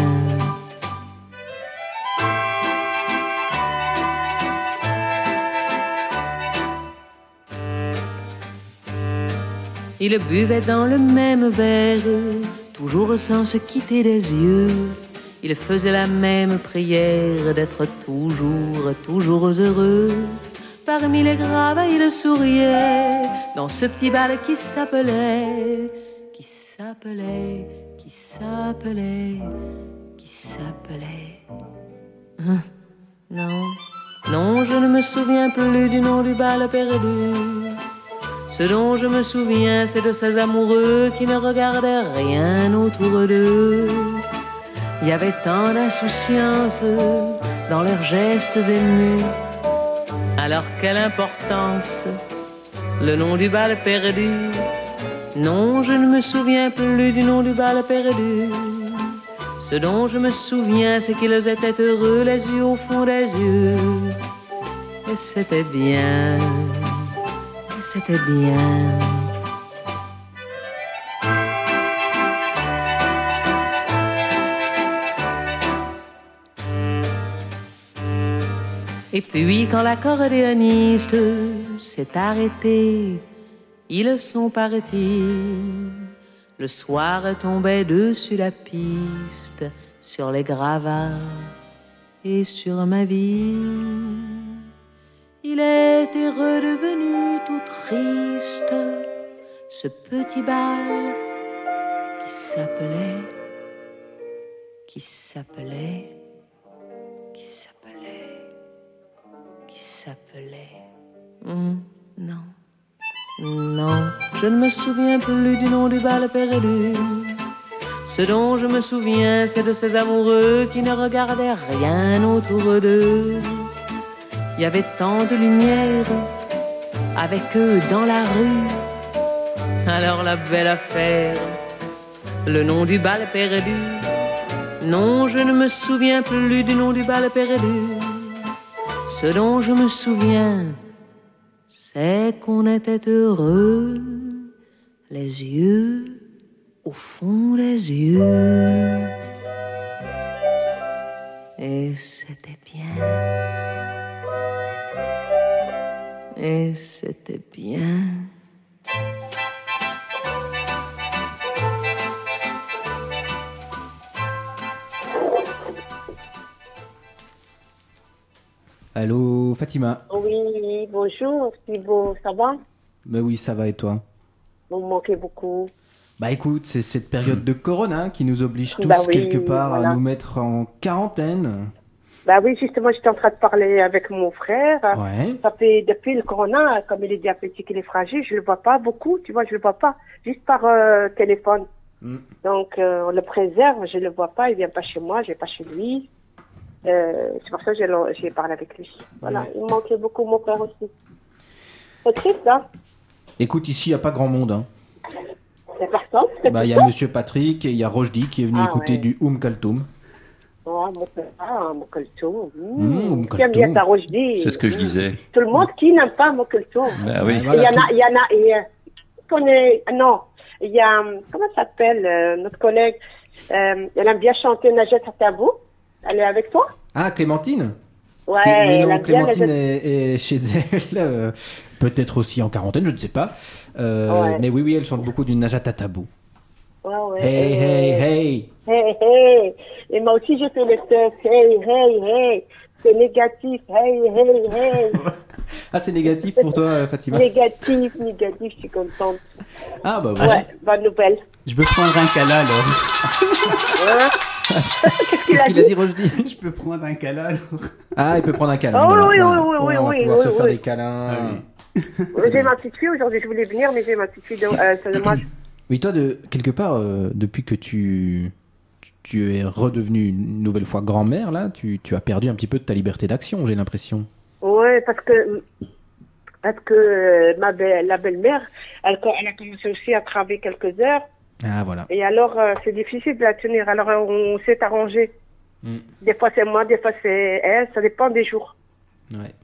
Ils buvaient dans le même verre, toujours sans se quitter des yeux. Ils faisaient la même prière d'être toujours, toujours heureux. Parmi les gravats, ils souriaient dans ce petit bal qui s'appelait, qui s'appelait, qui s'appelait, qui s'appelait. Hein? Non, non, je ne me souviens plus du nom du bal perdu. Ce dont je me souviens, c'est de ces amoureux qui ne regardaient rien autour d'eux. Il y avait tant d'insouciance dans leurs gestes émus. Alors quelle importance, le nom du bal perdu. Non, je ne me souviens plus du nom du bal perdu. Ce dont je me souviens, c'est qu'ils étaient heureux, les yeux au fond des yeux. Et c'était bien. C'était bien. Et puis quand l'accordéoniste s'est arrêté, ils sont partis. Le soir tombait dessus la piste, sur les gravats et sur ma vie. Il était redevenu tout triste, ce petit bal qui s'appelait, qui s'appelait, qui s'appelait, qui s'appelait. Mmh, non, non, je ne me souviens plus du nom du bal perdu. Ce dont je me souviens, c'est de ces amoureux qui ne regardaient rien autour d'eux. Il y avait tant de lumière avec eux dans la rue. Alors la belle affaire, le nom du bal perdu. Non, je ne me souviens plus du nom du bal perdu. Ce dont je me souviens, c'est qu'on était heureux, les yeux au fond des yeux. Et c'était bien. Et c'était bien. Allô, Fatima. Oui, bonjour, Thibaut, ça va? Bah oui, ça va et toi? Vous me manquez beaucoup. Bah écoute, c'est cette période de corona qui nous oblige tous Bah oui, quelque part voilà. à nous mettre en quarantaine. Bah oui, justement, j'étais en train de parler avec mon frère. Ouais. Ça fait depuis le corona, comme il est diabétique, il est fragile, je le vois pas beaucoup, tu vois, je le vois pas, juste par euh, téléphone. Mm. Donc, euh, on le préserve, je le vois pas, il vient pas chez moi, je vais pas chez lui. Euh, c'est pour ça que j'ai, j'ai parlé avec lui. Voilà, Ouais. il me manquait beaucoup, mon frère aussi. C'est triste, hein? Écoute, ici, il n'y a pas grand monde. Hein. C'est personne. Bah, il y a Monsieur Patrick et il y a Rojdi qui est venu Ah, écouter ouais. du Oum Kaltoum. Oh, mon ah, mon colton. Mmh, mon Qui aime bien colton. ta Rojdi. C'est ce que je disais. Tout le monde qui n'aime pas mon colton. Bah oui. Il y en a, il y en a, il y a, connaît, non, il y a, comment ça s'appelle, euh, notre collègue, euh, elle aime bien chanter Najat Tabou. Elle est avec toi? Ah, Clémentine? Ouais, Clé- mais elle non, aime bien Clémentine Najat- est, est chez elle, euh, peut-être aussi en quarantaine, je ne sais pas. Euh, Ouais. Mais oui, oui, elle chante beaucoup du Najat Tabou. Ouais, ouais. Hey, Et- hey, hey. Hey, hey. Et moi aussi, j'ai fait le test. Hey, hey, hey. C'est négatif. Hey, hey, hey. Ah, c'est négatif pour toi, Fatima? Négatif, négatif, je suis contente. Ah, bah, ouais. Ouais, bonne nouvelle. Je peux prendre un câlin, alors. Hein? Qu'est-ce qu'il a, qu'il a dit, Rochdi? Je peux prendre un câlin, alors. Ah, il peut prendre un câlin. Oh, voilà, oui, voilà. oui, oui, On va oui, pouvoir oui, se oui, faire oui. des câlins. Ah, oui. J'ai ma petite fille aujourd'hui, je voulais venir, mais j'ai ma petite fille, de... euh, c'est dommage. Oui, toi, de, quelque part, euh, depuis que tu, tu es redevenue une nouvelle fois grand-mère, là, tu, tu as perdu un petit peu de ta liberté d'action, j'ai l'impression. Ouais, parce que, parce que euh, ma belle, la belle-mère, elle, elle a commencé aussi à travailler quelques heures. Ah, voilà. Et alors, euh, c'est difficile de la tenir. Alors, on, on s'est arrangé. Mm. Des fois, c'est moi, des fois, c'est elle. Ça dépend des jours. Ouais.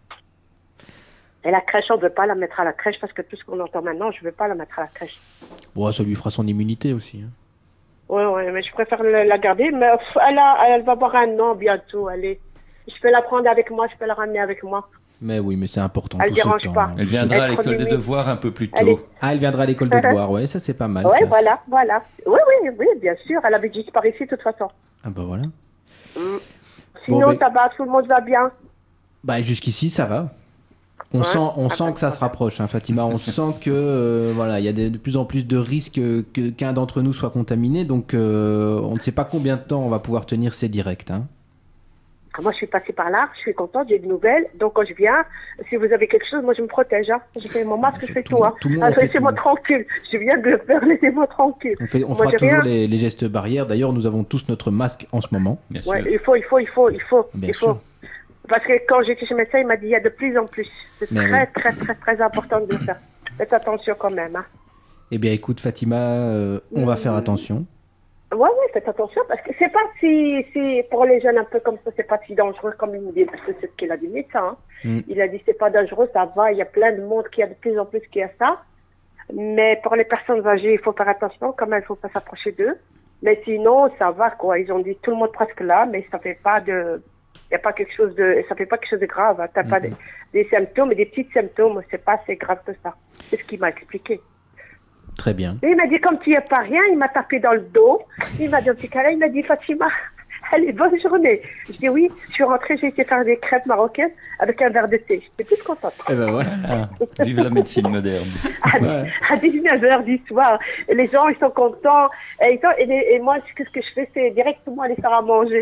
Et la crèche, on ne veut pas la mettre à la crèche parce que tout ce qu'on entend maintenant, je ne veux pas la mettre à la crèche. Bon, ça lui fera son immunité aussi. Hein. Oui, oui, mais je préfère la, la garder. Mais elle, a, elle va avoir un an bientôt. Allez. Je peux la prendre avec moi, je peux la ramener avec moi. Mais oui, mais c'est important. Elle tout dérange ce temps. pas. Elle viendra elle à l'école des devoirs un peu plus tôt. Est... Ah, elle viendra à l'école des devoirs, ouais, ça c'est pas mal. Oui, ça. voilà, voilà. Oui, oui, oui, bien sûr. Elle avait juste par ici, de toute façon. Ah bah voilà. Mm. Sinon, bon, bah... ça va, tout le monde va bien. Bah jusqu'ici, ça va. On ouais, sent, on sent que ça se rapproche, hein, Fatima. On sent que euh, voilà, il y a de, de plus en plus de risques que, qu'un d'entre nous soit contaminé. Donc, euh, on ne sait pas combien de temps on va pouvoir tenir ces directs. Hein. Moi, je suis passée par là, je suis contente, j'ai des nouvelles. Donc, quand je viens, si vous avez quelque chose, moi, je me protège. Hein. Je fais mon masque, je fais tout. Hein. tout ah, laissez-moi tranquille. Je viens de le faire, laissez-moi tranquille. On, fait, on moi, fera toujours rien... les, les gestes barrières. D'ailleurs, nous avons tous notre masque en ce moment. Bien ouais, sûr. il faut, il faut, il faut, il faut. Bien il sûr. faut. Parce que quand j'étais chez le médecin, il m'a dit il y a de plus en plus. C'est Mais très, oui. très, très, très, très important de le faire. Faites attention quand même. Hein. Eh bien, écoute, Fatima, euh, on mmh. va faire attention. Oui, oui, faites attention, parce que c'est pas si, si, pour les jeunes un peu comme ça, c'est pas si dangereux comme il me dit, parce que c'est ce qu'il a dit, le médecin. Hein. Mm. Il a dit c'est pas dangereux, ça va, il y a plein de monde qui a de plus en plus qui a ça. Mais pour les personnes âgées, il faut faire attention, quand même, il faut pas s'approcher d'eux. Mais sinon, ça va, quoi. Ils ont dit tout le monde presque là, mais ça fait pas de, il y a pas quelque chose de, ça fait pas quelque chose de grave. Hein. T'as mm. pas des, des symptômes, des petits symptômes, c'est pas assez grave que ça. C'est ce qu'il m'a expliqué. Très bien. Et il m'a dit, comme tu n'y es pas rien, il m'a tapé dans le dos. Il m'a dit un petit câlin, il m'a dit, Fatima, allez, bonne journée. Je dis oui, je suis rentrée, j'ai été faire des crêpes marocaines avec un verre de thé. J'étais toute contente. Et ben voilà. Ah, vive la médecine moderne. À, ouais. à dix-neuf heures du soir, les gens, ils sont contents. Et, ils sont, et, les, et moi, ce que je fais, c'est directement aller faire à manger.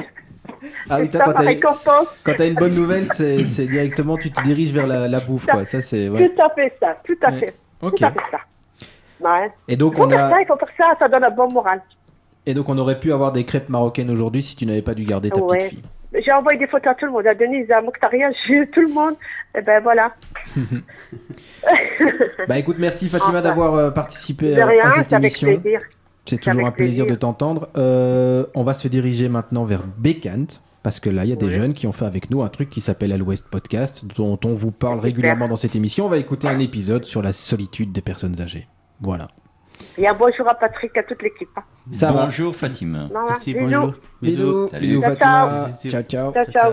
Ah oui, toi, quand tu as une bonne nouvelle, c'est, c'est directement, tu te diriges vers la, la bouffe. Ça, quoi. Ça, c'est, ouais. Tout à fait ça, tout à ouais. fait. Ok. Tout à fait ça. Ouais. Et donc il faut on faire a... ça, il faut faire ça, ça donne un bon moral. Et donc on aurait pu avoir des crêpes marocaines aujourd'hui si tu n'avais pas dû garder ta ouais. petite fille. J'ai envoyé des photos à tout le monde, à Denise, à Mokhtaria, tout le monde. Et ben voilà. Bah écoute, merci Fatima enfin, d'avoir participé de rien, à cette c'est émission. Avec plaisir. C'est toujours un plaisir, plaisir de t'entendre. Euh, on va se diriger maintenant vers Bécante. Parce que là, il y a des oui. jeunes qui ont fait avec nous un truc qui s'appelle Al Ouest Podcast, dont on vous parle régulièrement dans cette émission. On va écouter un épisode sur la solitude des personnes âgées. Voilà. Et un bonjour à Patrick, à toute l'équipe. Ça bonjour va. Fatima. Non, Merci, bisous. bonjour. Bisous. Bisous, bisous Fatima. Ciao, ciao. Ciao, ciao. ciao.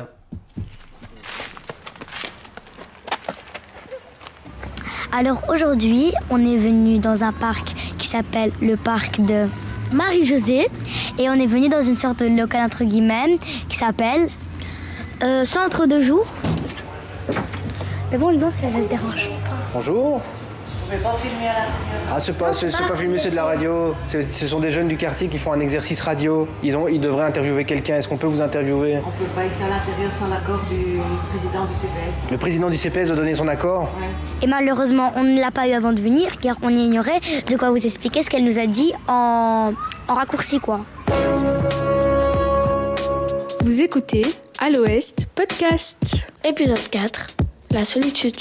Alors aujourd'hui, on est venu dans un parc qui s'appelle le parc de Marie-Josée et on est venu dans une sorte de local entre guillemets qui s'appelle euh, Centre de jour. Mais bon, le nom, ça ne dérange pas. Bonjour. Vous pouvez pas filmer à l'intérieur. Ah, c'est pas, c'est, c'est pas filmé, c'est de la radio. C'est, ce sont des jeunes du quartier qui font un exercice radio. Ils, ont, ils devraient interviewer quelqu'un. Est-ce qu'on peut vous interviewer? On peut pas ici à l'intérieur sans l'accord du président du C P S. Le président du C P S doit donner son accord? Ouais. Et malheureusement, on ne l'a pas eu avant de venir, car on ignorait de quoi vous expliquer ce qu'elle nous a dit en, en raccourci, quoi. Vous écoutez À l'Ouest Podcast. Épisode quatre, la solitude.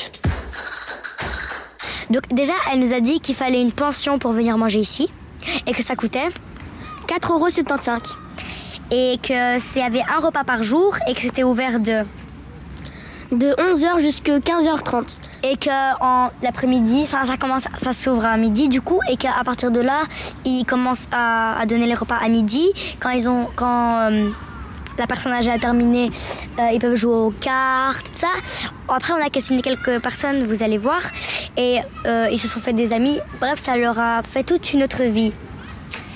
Donc déjà, elle nous a dit qu'il fallait une pension pour venir manger ici et que ça coûtait quatre euros soixante-quinze et que c'est avait un repas par jour et que c'était ouvert de de onze heures jusqu'à quinze heures trente et que en l'après-midi, enfin ça commence, ça s'ouvre à midi du coup et qu'à partir de là, ils commencent à, à donner les repas à midi quand ils ont quand euh, la personne âgée a terminé, euh, ils peuvent jouer aux cartes, tout ça. Après, on a questionné quelques personnes, vous allez voir, et euh, ils se sont fait des amis. Bref, ça leur a fait toute une autre vie.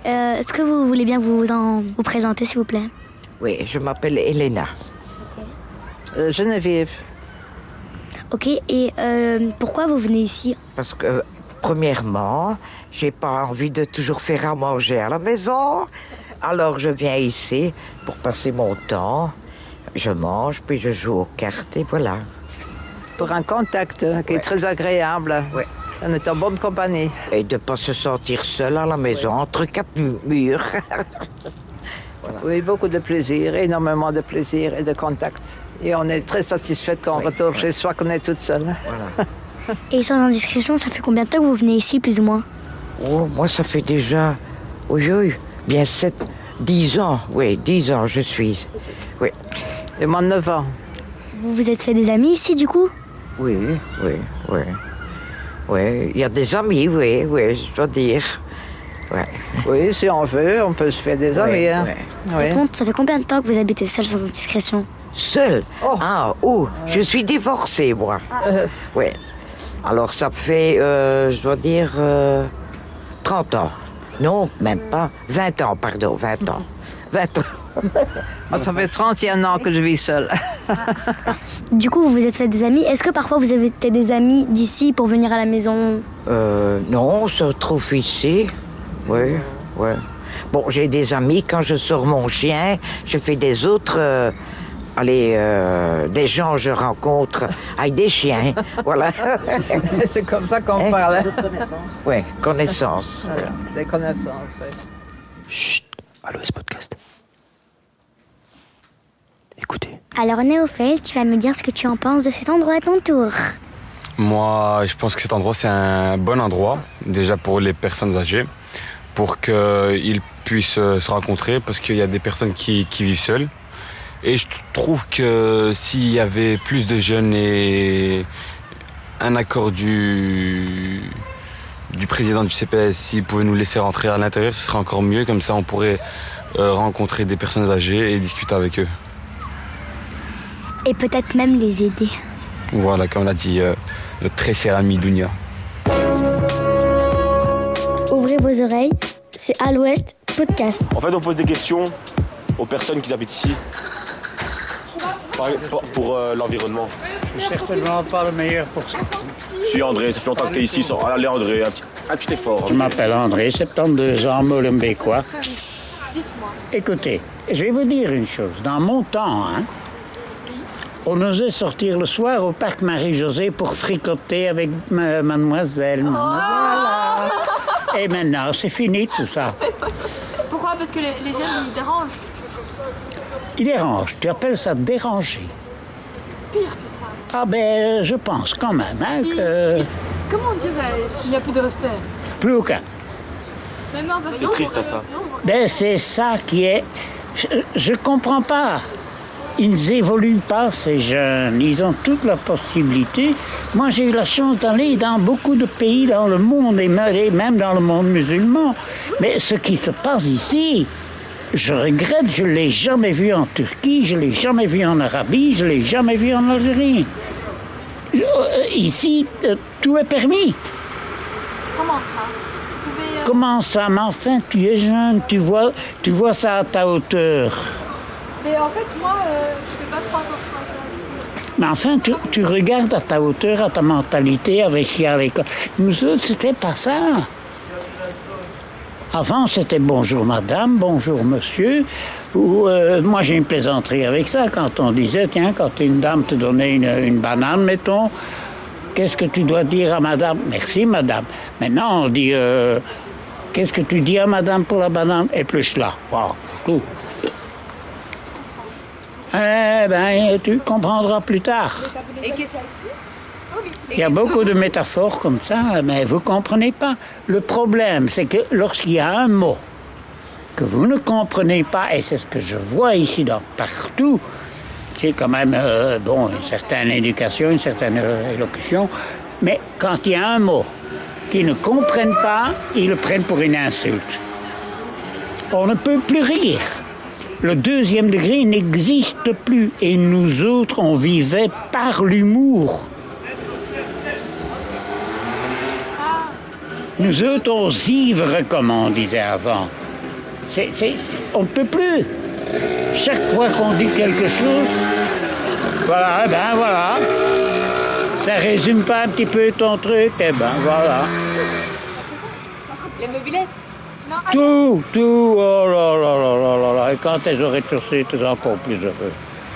Euh, est-ce que vous voulez bien vous en vous présenter, s'il vous plaît? Oui, je m'appelle Elena. Euh, Geneviève. Ok, et euh, pourquoi vous venez ici? Parce que, premièrement, j'ai pas envie de toujours faire à manger à la maison. Alors je viens ici pour passer mon temps. Je mange, puis je joue aux cartes, et voilà. Pour un contact euh, qui Ouais. est très agréable. Oui. On est en bonne compagnie. Et de ne pas se sentir seul à la maison, entre quatre mu- murs. Voilà. Oui, beaucoup de plaisir, énormément de plaisir et de contact. Et on est très satisfait quand on retourne chez soi, qu'on est toute seule. Voilà. Et sans indiscrétion, ça fait combien de temps que vous venez ici, plus ou moins? Oh, moi, ça fait déjà, oui, oui, bien sept, dix ans. Oui, dix ans, je suis. Oui. Et moi, neuf ans. Vous vous êtes fait des amis ici, du coup? Oui, oui, oui. Oui, il y a des amis, oui, oui, je dois dire. Ouais. Oui, si on veut, on peut se faire des amis. Ouais, hein. ouais. Oui. Par contre, ça fait combien de temps que vous habitez seul sans indiscrétion? Seul? Ah, oh, je suis divorcée, moi. Oui. Alors, ça fait, euh, je dois dire, euh, trente ans. Non, même pas. vingt ans, pardon, vingt ans. vingt ans. Moi, ça fait trente et un ans que je vis seule. Du coup, vous vous êtes fait des amis. Est-ce que parfois vous avez été des amis d'ici pour venir à la maison? Euh, non, on se retrouve ici. Oui, oui. Bon, j'ai des amis, quand je sors mon chien, je fais des autres... euh, allez, euh, des gens je rencontre avec des chiens, voilà. C'est comme ça qu'on parle. Oui, connaissance. Voilà, des connaissances, oui. Chut, à l'O S Podcast. Écoutez. Alors, Néophèle, tu vas me dire ce que tu en penses de cet endroit à ton tour. Moi, je pense que cet endroit, c'est un bon endroit, déjà pour les personnes âgées, pour qu'ils puissent se rencontrer, parce qu'il y a des personnes qui, qui vivent seules. Et je trouve que s'il y avait plus de jeunes et un accord du, du président du C P S, s'il pouvait nous laisser rentrer à l'intérieur, ce serait encore mieux. Comme ça, on pourrait euh, rencontrer des personnes âgées et discuter avec eux. Et peut-être même les aider. Voilà, comme l'a dit euh, notre très cher ami Dounia. Ouvrez vos oreilles, c'est À l'Ouest Podcast. En fait, on pose des questions aux personnes qui habitent ici. Par- pour pour, euh, l'environnement. Je suis certainement pas le meilleur pour ça. Je suis André, ça fait longtemps que tu es ici. Sans... Allez André, un petit, un petit effort. Je m'appelle André, soixante-douze ans, molenbeekois. Écoutez, je vais vous dire une chose. Dans mon temps, hein, on osait sortir le soir au parc Marie-Josée pour fricoter avec ma- mademoiselle. mademoiselle. Et maintenant, c'est fini tout ça. Pourquoi? Parce que les, les jeunes, ils dérangent. Il dérange. Tu appelles ça déranger? Pire que ça. Ah ben, je pense quand même hein, Il- que... il- Comment dirais-je? Il n'y a plus de respect. Plus aucun. Même envers C'est nous, triste, euh, ça. Ben, c'est ça qui est... Je, je comprends pas. Ils évoluent pas, ces jeunes. Ils ont toute la possibilité. Moi, j'ai eu la chance d'aller dans beaucoup de pays dans le monde, et me- et même dans le monde musulman. Mais ce qui se passe ici, je regrette, je ne l'ai jamais vu en Turquie, je ne l'ai jamais vu en Arabie, je ne l'ai jamais vu en Algérie. Je- euh, ici, euh, tout est permis. Comment ça? Vous pouvez, euh, Comment ça? Mais enfin, tu es jeune, tu vois, tu vois ça à ta hauteur. Mais en fait, moi, euh, je fais pas trop attention à ça. Mais enfin, tu, tu regardes à ta hauteur, à ta mentalité, avec ce qu'il y a à l'école. Nous autres, c'était pas ça. Avant, c'était bonjour madame, bonjour monsieur. Ou, euh, moi, j'ai une plaisanterie avec ça quand on disait, tiens, quand une dame te donnait une, une banane, mettons, qu'est-ce que tu dois dire à madame? Merci madame. Maintenant, on dit, euh, qu'est-ce que tu dis à madame pour la banane? Et plus là. Wow, tout. Eh bien, tu comprendras plus tard. Et qu'est-ce que Il y a beaucoup de métaphores comme ça, mais vous ne comprenez pas. Le problème, c'est que lorsqu'il y a un mot que vous ne comprenez pas, et c'est ce que je vois ici dans, partout, c'est quand même, euh, bon, une certaine éducation, une certaine euh, élocution, mais quand il y a un mot qu'ils ne comprennent pas, ils le prennent pour une insulte. On ne peut plus rire. Le deuxième degré n'existe plus, et nous autres, on vivait par l'humour. Nous autres, on s'ivre, comme on disait avant. c'est, c'est, on ne peut plus. Chaque fois qu'on dit quelque chose, voilà, eh ben voilà. Ça résume pas un petit peu ton truc, eh ben voilà. Les mobilettes? Tout, tout, oh là là là là là là. Et quand t'es au rez-de-chaussée, t'es encore plus heureux.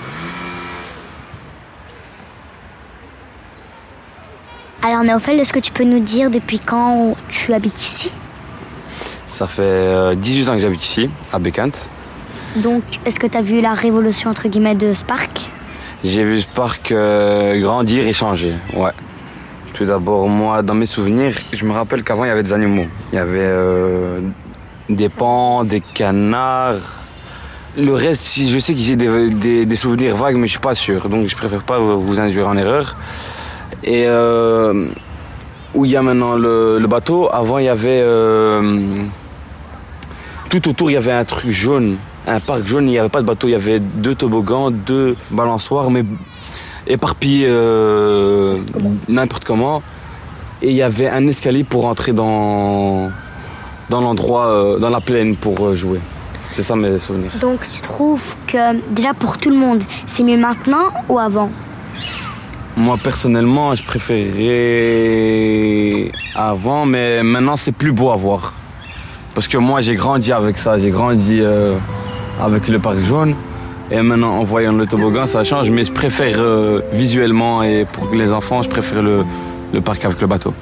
Alors Naofel, est-ce que tu peux nous dire depuis quand tu habites ici? Ça fait euh, dix-huit ans que j'habite ici, à Bécante. Donc, est-ce que tu as vu la révolution entre guillemets de ce parc? J'ai vu ce parc euh, grandir et changer, ouais. Tout d'abord, moi, dans mes souvenirs, je me rappelle qu'avant, il y avait des animaux. Il y avait euh, des paons, des canards. Le reste, je sais que j'ai des, des, des souvenirs vagues, mais je suis pas sûr. Donc, je préfère pas vous induire en erreur. Et euh, où il y a maintenant le, le bateau, avant, il y avait... Euh, tout autour, il y avait un truc jaune. Un parc jaune, il n'y avait pas de bateau. Il y avait deux toboggans, deux balançoires, mais éparpillés euh, n'importe comment. Et il y avait un escalier pour entrer dans, dans l'endroit, euh, dans la plaine pour euh, jouer. C'est ça mes souvenirs. Donc tu trouves que déjà pour tout le monde, c'est mieux maintenant ou avant? Moi personnellement, je préférais avant, mais maintenant c'est plus beau à voir. Parce que moi j'ai grandi avec ça, j'ai grandi euh, avec le parc jaune. Et maintenant en voyant le toboggan ça change, mais je préfère euh, visuellement et pour les enfants, je préfère le, le parc avec le bateau.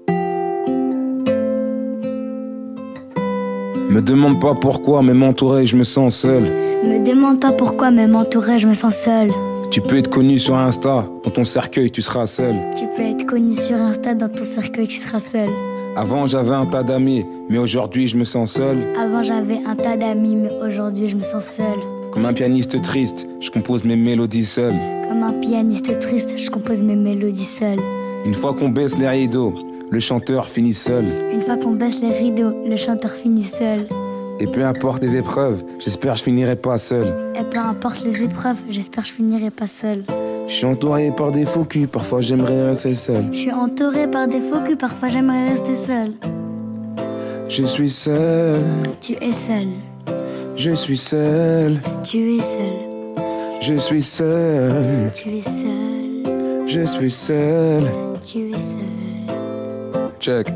Me demande pas pourquoi, mais m'entourer, je me sens seul. Me demande pas pourquoi, mais m'entourer, je me sens seule. Tu peux être connu sur Insta, dans ton cercueil, tu seras seul. Tu peux être connu sur Insta, dans ton cercueil, tu seras seul. Avant, j'avais un tas d'amis, mais aujourd'hui, je me sens seul. Avant, j'avais un tas d'amis, mais aujourd'hui, je me sens seule. Comme un pianiste triste, je compose mes mélodies seul. Comme un pianiste triste, je compose mes mélodies seul. Une fois qu'on baisse les rideaux, le chanteur finit seul. Une fois qu'on baisse les rideaux, le chanteur finit seul. Et peu importe les épreuves, j'espère que je finirai pas seul. Et peu importe les épreuves, j'espère que je finirai pas seul. Je suis entouré par des faux culs, parfois j'aimerais rester seul. Je suis entouré par des faux culs, parfois j'aimerais rester seul. Je suis seul. Tu es seul. Je suis seul. Tu es seul. Je suis seul. Tu es seul. Je suis seul. Tu es seul. Check.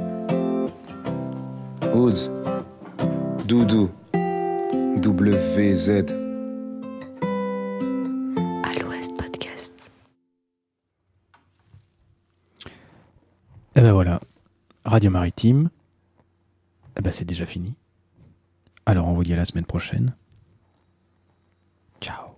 Woods. Doudou. W Z. À l'Ouest Podcast. Et ben voilà. Radio Maritime. Eh ben c'est déjà fini. Alors on vous dit à la semaine prochaine. Ciao.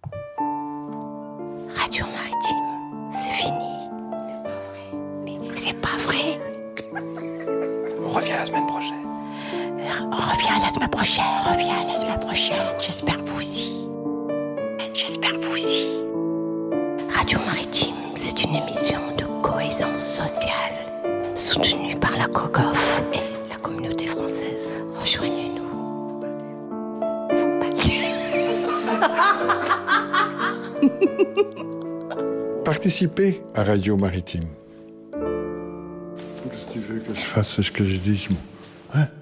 Radio Maritime, c'est fini. C'est pas vrai. C'est pas vrai. On revient la semaine prochaine. On revient la semaine prochaine. On revient la semaine prochaine. J'espère vous aussi. J'espère vous aussi. Radio Maritime, c'est une émission de cohésion sociale, soutenue par la COGOF et la communauté française. Rejoignez-nous. Participez à Radio Maritime. Qu'est-ce que tu veux que je fasse ce que je dis, moi, hein?